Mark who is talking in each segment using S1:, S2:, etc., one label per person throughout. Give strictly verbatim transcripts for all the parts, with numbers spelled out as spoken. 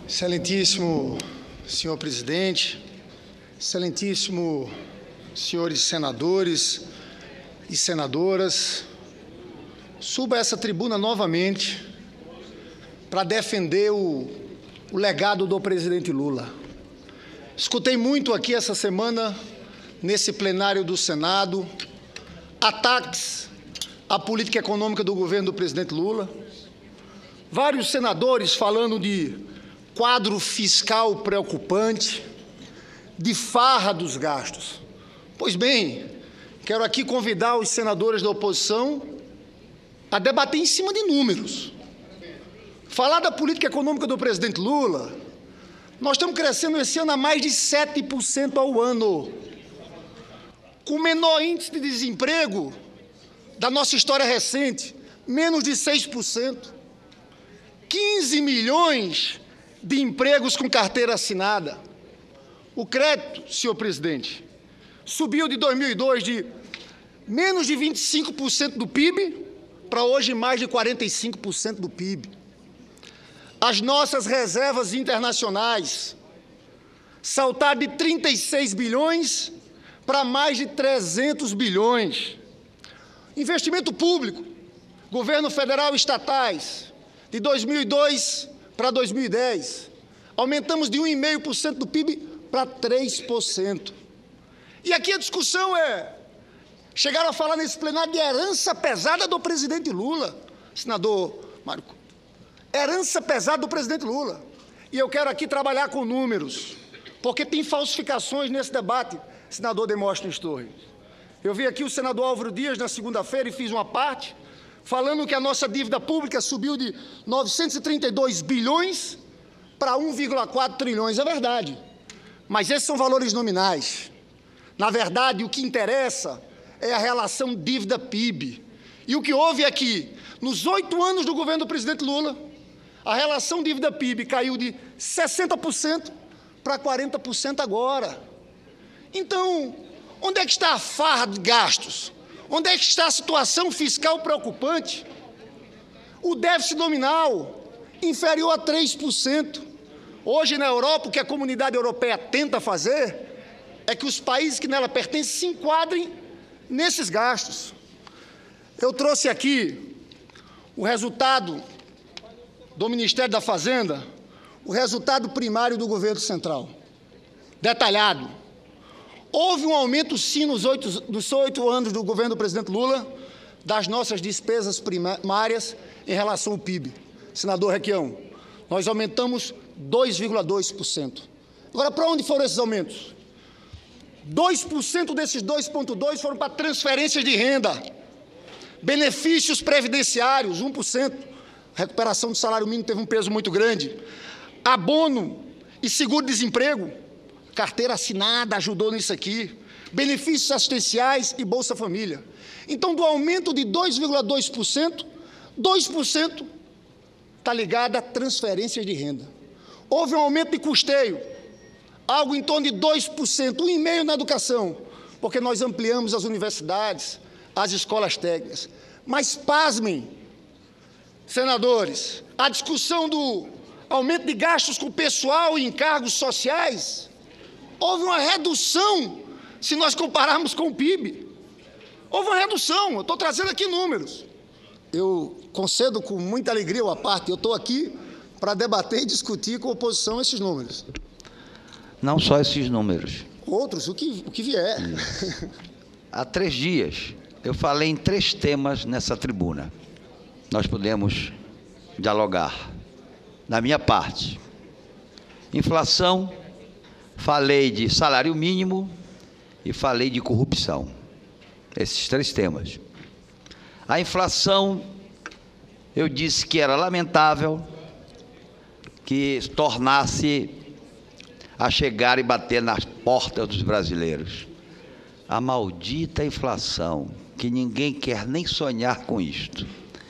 S1: Excelentíssimo senhor presidente, excelentíssimo senhores senadores e senadoras, subo a essa tribuna novamente para defender o, o legado do presidente Lula. Escutei muito aqui essa semana, nesse plenário do Senado, ataques à política econômica do governo do presidente Lula, vários senadores falando de quadro fiscal preocupante, de farra dos gastos. Pois bem, quero aqui convidar os senadores da oposição a debater em cima de números. Falar da política econômica do presidente Lula, nós estamos crescendo esse ano a mais de sete por cento ao ano, com o menor índice de desemprego da nossa história recente, menos de seis por cento, quinze milhões de empregos com carteira assinada. O crédito, senhor presidente, subiu de dois mil e dois de menos de vinte e cinco por cento do P I B para hoje mais de quarenta e cinco por cento do P I B. As nossas reservas internacionais saltaram de trinta e seis bilhões para mais de trezentos bilhões. Investimento público, governo federal e estatais, de dois mil e dois para dois mil e dez, aumentamos de um vírgula cinco por cento do P I B para três por cento. E aqui a discussão é, chegaram a falar nesse plenário de herança pesada do presidente Lula, senador Mário Couto. Herança pesada do presidente Lula. E eu quero aqui trabalhar com números, porque tem falsificações nesse debate, senador Demóstenes Torres. Eu vi aqui o senador Álvaro Dias na segunda-feira e fiz uma parte, falando que a nossa dívida pública subiu de novecentos e trinta e dois bilhões para um vírgula quatro trilhões. É verdade, mas esses são valores nominais. Na verdade, o que interessa é a relação dívida-P I B. E o que houve é que, nos oito anos do governo do presidente Lula, a relação dívida-P I B caiu de sessenta por cento para quarenta por cento agora. Então, onde é que está a farra de gastos? Onde é que está a situação fiscal preocupante? O déficit nominal inferior a três por cento. Hoje, na Europa, o que a comunidade europeia tenta fazer é que os países que nela pertencem se enquadrem nesses gastos. Eu trouxe aqui o resultado do Ministério da Fazenda, o resultado primário do governo central, detalhado. Houve um aumento, sim, nos oito, nos oito anos do governo do presidente Lula, das nossas despesas primárias em relação ao P I B. Senador Requião, nós aumentamos dois vírgula dois por cento. Agora, para onde foram esses aumentos? dois por cento desses dois vírgula dois por cento foram para transferências de renda, benefícios previdenciários, um por cento. Recuperação do salário mínimo teve um peso muito grande. Abono e seguro-desemprego, carteira assinada ajudou nisso aqui, benefícios assistenciais e Bolsa Família. Então, do aumento de dois vírgula dois por cento, dois por cento está ligado a transferências de renda. Houve um aumento de custeio, algo em torno de dois por cento, um vírgula cinco por cento na educação, porque nós ampliamos as universidades, as escolas técnicas. Mas, pasmem, senadores, a discussão do aumento de gastos com pessoal e encargos sociais, houve uma redução, se nós compararmos com o P I B. Houve uma redução, eu estou trazendo aqui números. Eu concedo com muita alegria a parte, eu estou aqui para debater e discutir com a oposição esses números.
S2: Não só esses números.
S1: Outros, o que, o que vier.
S2: Há três dias, eu falei em três temas nessa tribuna. Nós podemos dialogar. Da minha parte, inflação, falei de salário mínimo e falei de corrupção. Esses três temas. A inflação, eu disse que era lamentável que tornasse a chegar e bater nas portas dos brasileiros. A maldita inflação, que ninguém quer nem sonhar com isto.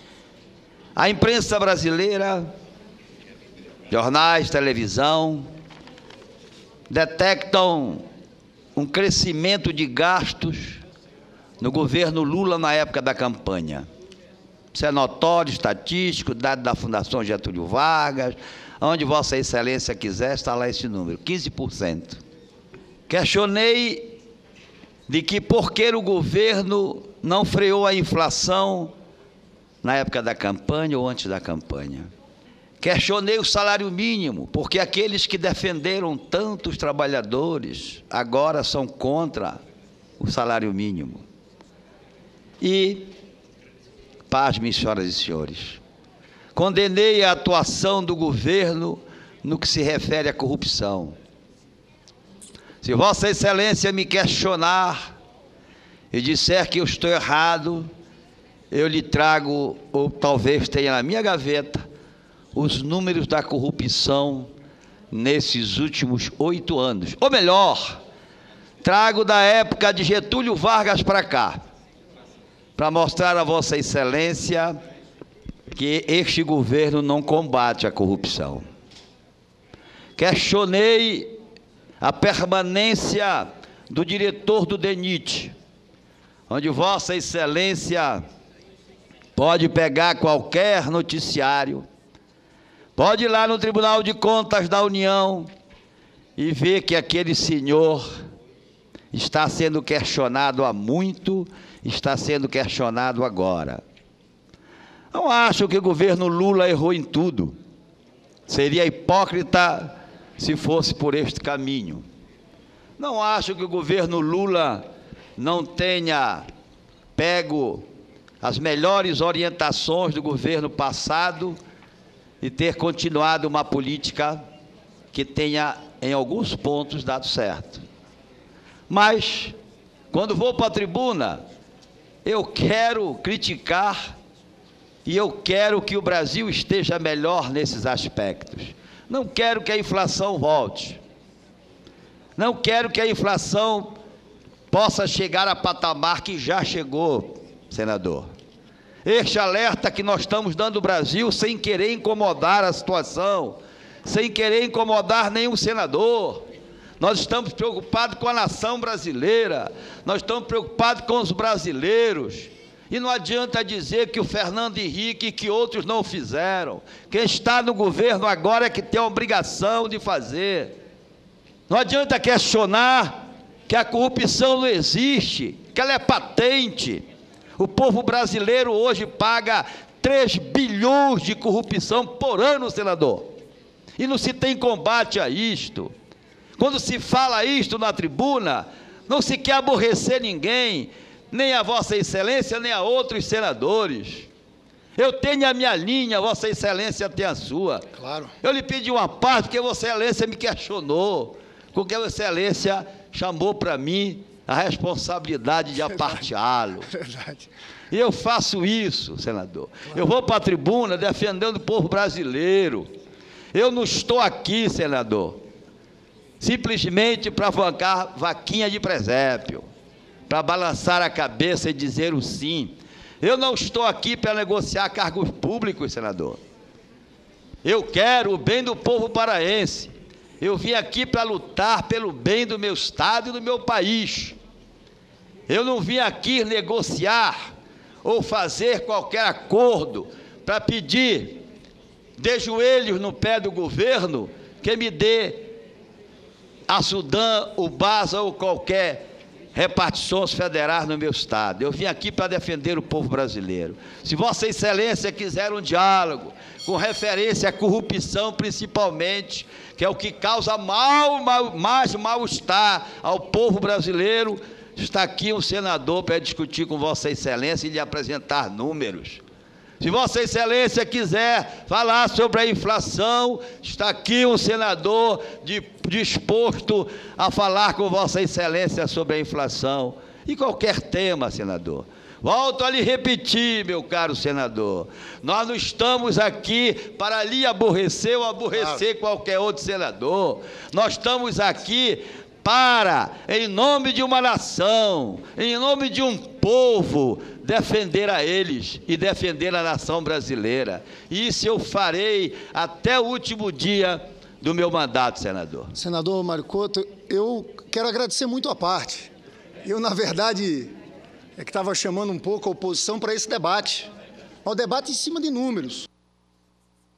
S2: A imprensa brasileira, jornais, televisão, detectam um crescimento de gastos no governo Lula na época da campanha. Isso é notório, estatístico, dado da Fundação Getúlio Vargas, Onde Vossa Excelência quiser, está lá esse número, quinze por cento. Questionei de que por que o governo não freou a inflação na época da campanha ou antes da campanha. Questionei o salário mínimo, porque aqueles que defenderam tanto os trabalhadores agora são contra o salário mínimo. E, pasmem, senhoras e senhores, condenei a atuação do governo no que se refere à corrupção. Se Vossa Excelência me questionar e disser que eu estou errado, eu lhe trago, ou talvez tenha na minha gaveta, os números da corrupção nesses últimos oito anos. Ou melhor, trago da época de Getúlio Vargas para cá, para mostrar a Vossa Excelência que este governo não combate a corrupção. Questionei a permanência do diretor do DENIT, onde Vossa Excelência pode pegar qualquer noticiário, pode ir lá no Tribunal de Contas da União e ver que aquele senhor está sendo questionado há muito, está sendo questionado agora. Não acho que o governo Lula errou em tudo. Seria hipócrita se fosse por este caminho. Não acho que o governo Lula não tenha pego as melhores orientações do governo passado e ter continuado uma política que tenha, em alguns pontos, dado certo. Mas, quando vou para a tribuna, eu quero criticar e eu quero que o Brasil esteja melhor nesses aspectos. Não quero que a inflação volte. Não quero que a inflação possa chegar a patamar que já chegou, senador. Este alerta que nós estamos dando ao Brasil sem querer incomodar a situação, sem querer incomodar nenhum senador. Nós estamos preocupados com a nação brasileira, nós estamos preocupados com os brasileiros. E não adianta dizer que o Fernando Henrique e que outros não fizeram. Quem está no governo agora é que tem a obrigação de fazer. Não adianta questionar que a corrupção não existe, que ela é patente. O povo brasileiro hoje paga três bilhões de corrupção por ano, senador. E não se tem combate a isto. Quando se fala isto na tribuna, não se quer aborrecer ninguém, nem a Vossa Excelência, nem a outros senadores. Eu tenho a minha linha, Vossa Excelência tem a sua.
S1: Claro. Eu
S2: lhe pedi uma parte, porque Vossa Excelência me questionou, porque Vossa Excelência chamou para mim a responsabilidade de aparteá-lo.
S1: Verdade.
S2: E eu faço isso, senador. Claro. Eu vou para a tribuna defendendo o povo brasileiro. Eu não estou aqui, senador, simplesmente para bancar vaquinha de presépio, para balançar a cabeça e dizer o sim. Eu não estou aqui para negociar cargos públicos, senador. Eu quero o bem do povo paraense. Eu vim aqui para lutar pelo bem do meu estado e do meu país. Eu não vim aqui negociar ou fazer qualquer acordo para pedir de joelhos no pé do governo que me dê a Sudã, o Basa ou qualquer repartições federais no meu estado. Eu vim aqui para defender o povo brasileiro. Se Vossa Excelência quiser um diálogo com referência à corrupção principalmente, que é o que causa mal, mal, mais mal-estar ao povo brasileiro, está aqui um senador para discutir com Vossa Excelência e lhe apresentar números. Se Vossa Excelência quiser falar sobre a inflação, está aqui um senador de, disposto a falar com Vossa Excelência sobre a inflação. E qualquer tema, senador. Volto a lhe repetir, meu caro senador, nós não estamos aqui para lhe aborrecer ou aborrecer claro. qualquer outro senador. Nós estamos aqui para, em nome de uma nação, em nome de um povo, defender a eles e defender a nação brasileira. Isso eu farei até o último dia do meu mandato, senador.
S1: Senador Mário Couto, eu quero agradecer muito a parte. Eu, na verdade, é que estava chamando um pouco a oposição para esse debate. O debate em cima de números.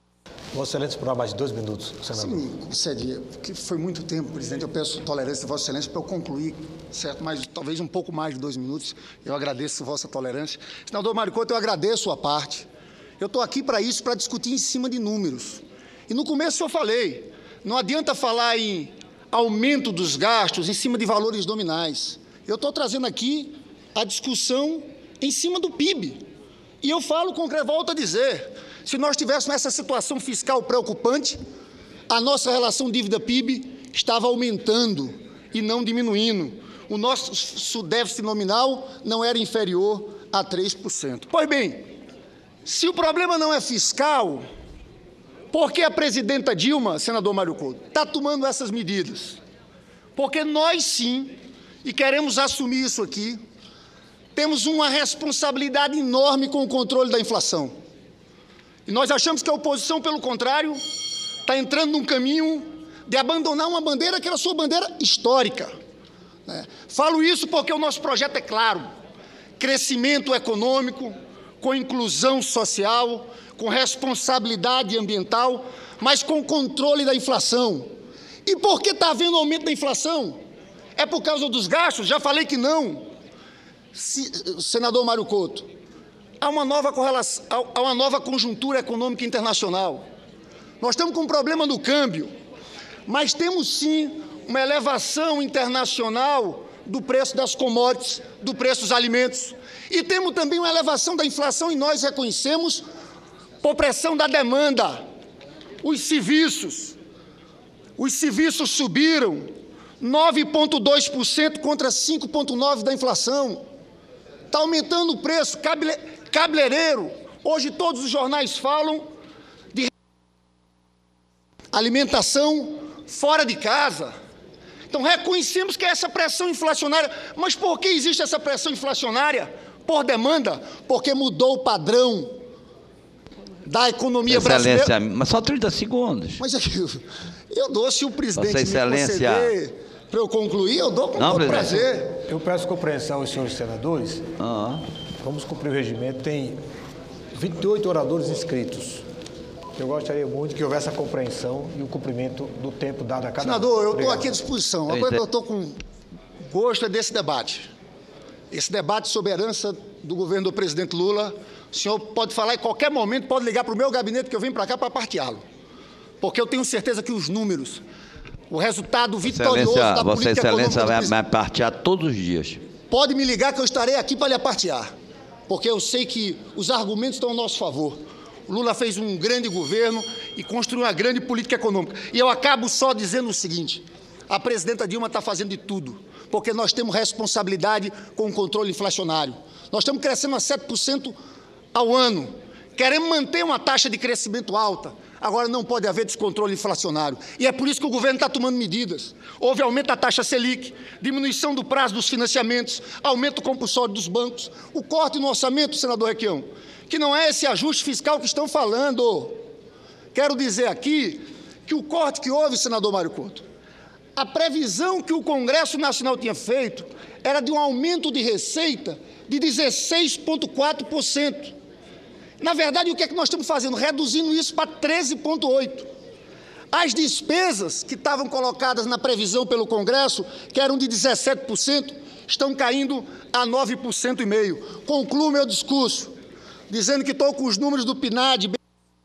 S3: Vossa Excelência, por mais de dois minutos, senador.
S1: Sim, concede, porque foi muito tempo, presidente. Eu peço tolerância de Vossa Excelência para eu concluir, certo? Mas talvez um pouco mais de dois minutos. Eu agradeço Vossa tolerância. Senador Mário Couto, eu agradeço a parte. Eu estou aqui para isso, para discutir em cima de números. E no começo eu falei, não adianta falar em aumento dos gastos em cima de valores nominais. Eu estou trazendo aqui a discussão em cima do P I B. E eu falo com volto a dizer, se nós tivéssemos essa situação fiscal preocupante, a nossa relação dívida-P I B estava aumentando e não diminuindo. O nosso déficit nominal não era inferior a três por cento. Pois bem, se o problema não é fiscal, por que a presidenta Dilma, senador Mário Couto, está tomando essas medidas? Porque nós sim, e queremos assumir isso aqui, temos uma responsabilidade enorme com o controle da inflação. E nós achamos que a oposição, pelo contrário, está entrando num caminho de abandonar uma bandeira que era sua bandeira histórica. Né? Falo isso porque o nosso projeto é claro: crescimento econômico, com inclusão social, com responsabilidade ambiental, mas com controle da inflação. E por que está havendo aumento da inflação? É por causa dos gastos? Já falei que não. Se, senador Mário Couto, há uma nova correlação, há uma nova conjuntura econômica internacional. Nós estamos com um problema no câmbio, mas temos sim uma elevação internacional do preço das commodities, do preço dos alimentos, e temos também uma elevação da inflação, e nós reconhecemos por pressão da demanda. Os serviços, os serviços subiram nove vírgula dois por cento contra cinco vírgula nove por cento da inflação. Está aumentando o preço, cable, cabeleireiro. Hoje todos os jornais falam de alimentação fora de casa. Então reconhecemos que é essa pressão inflacionária. Mas por que existe essa pressão inflacionária? Por demanda, porque mudou o padrão da economia
S2: Excelência,
S1: brasileira.
S2: mas só trinta segundos.
S1: Mas eu, eu dou, se o presidente
S2: Vossa Excelência...
S1: me conceder para eu concluir, eu dou com
S2: Não,
S1: todo
S2: presidente.
S1: prazer.
S3: Eu peço compreensão aos senhores senadores.
S2: Ah.
S3: Vamos cumprir o regimento. Tem vinte e oito oradores inscritos. Eu gostaria muito que houvesse a compreensão e o cumprimento do tempo dado a cada um.
S1: Senador, eu estou
S3: Obrigado.
S1: aqui à disposição.
S2: Eu
S1: A coisa que eu
S2: entendo.
S1: estou com gosto é desse debate. Esse debate sobre a herança do governo do presidente Lula. O senhor pode falar em qualquer momento, pode ligar para o meu gabinete, que eu venho para cá para parteá-lo. Porque eu tenho certeza que os números, o resultado vitorioso
S2: Excelência,
S1: da
S2: Vossa
S1: política
S2: Excelência
S1: econômica do
S2: vai,
S1: presidente...
S2: vai partear todos os dias.
S1: Pode me ligar que eu estarei aqui para lhe apartear, porque eu sei que os argumentos estão ao nosso favor. O Lula fez um grande governo e construiu uma grande política econômica. E eu acabo só dizendo o seguinte: a presidenta Dilma está fazendo de tudo, porque nós temos responsabilidade com o controle inflacionário. Nós estamos crescendo a sete por cento ao ano. Queremos manter uma taxa de crescimento alta. Agora não pode haver descontrole inflacionário. E é por isso que o governo está tomando medidas. Houve aumento da taxa Selic, diminuição do prazo dos financiamentos, aumento compulsório dos bancos, o corte no orçamento, senador Requião, que não é esse ajuste fiscal que estão falando. Quero dizer aqui que o corte que houve, senador Mário Couto, a previsão que o Congresso Nacional tinha feito era de um aumento de receita de dezesseis vírgula quatro por cento. Na verdade, o que é que nós estamos fazendo? Reduzindo isso para treze vírgula oito por cento. As despesas que estavam colocadas na previsão pelo Congresso, que eram de dezessete por cento, estão caindo a nove por cento e meio. Concluo meu discurso dizendo que estou com os números do P N A D.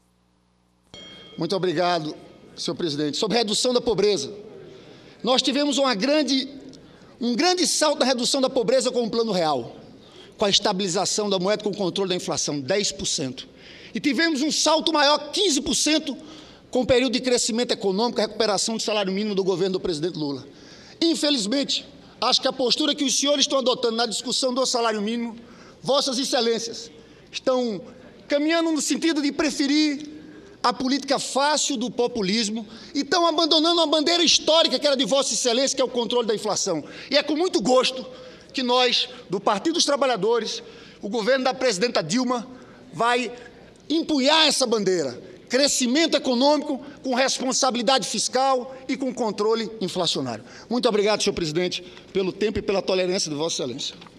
S1: Muito obrigado, senhor presidente. Sobre redução da pobreza. Nós tivemos uma grande, um grande salto na redução da pobreza com o Plano Real, com a estabilização da moeda, com o controle da inflação, dez por cento. E tivemos um salto maior, quinze por cento, com o período de crescimento econômico, a recuperação do salário mínimo do governo do presidente Lula. Infelizmente, acho que a postura que os senhores estão adotando na discussão do salário mínimo, vossas excelências, estão caminhando no sentido de preferir a política fácil do populismo e estão abandonando uma bandeira histórica que era de vossa excelência, que é o controle da inflação. E é com muito gosto que nós, do Partido dos Trabalhadores, o governo da presidenta Dilma, vai empunhar essa bandeira. Crescimento econômico com responsabilidade fiscal e com controle inflacionário. Muito obrigado, senhor presidente, pelo tempo e pela tolerância de vossa excelência.